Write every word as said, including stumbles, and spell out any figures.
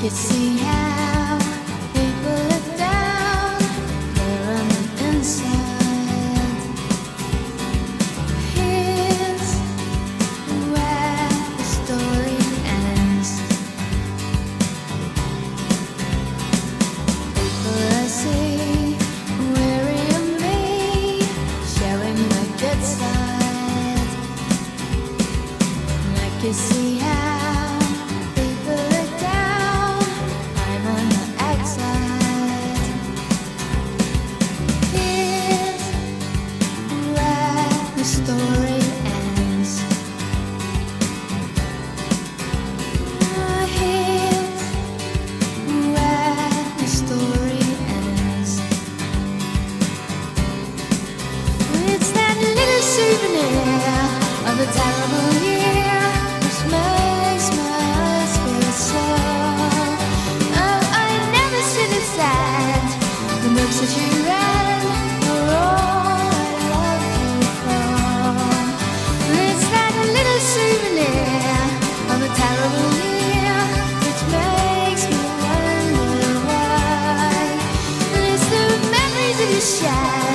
can see how people look down there on the inside. Here's where the story ends. People I see weary of me, showing my good side. And I can see how the story ends. Ah, here's where the story ends. It's that little souvenir of a terrible year which makes my spirit soar. Oh, I never should have said the books that you read were all souvenir of a terrible year, which makes me wonder why. And it's the memories of your shadow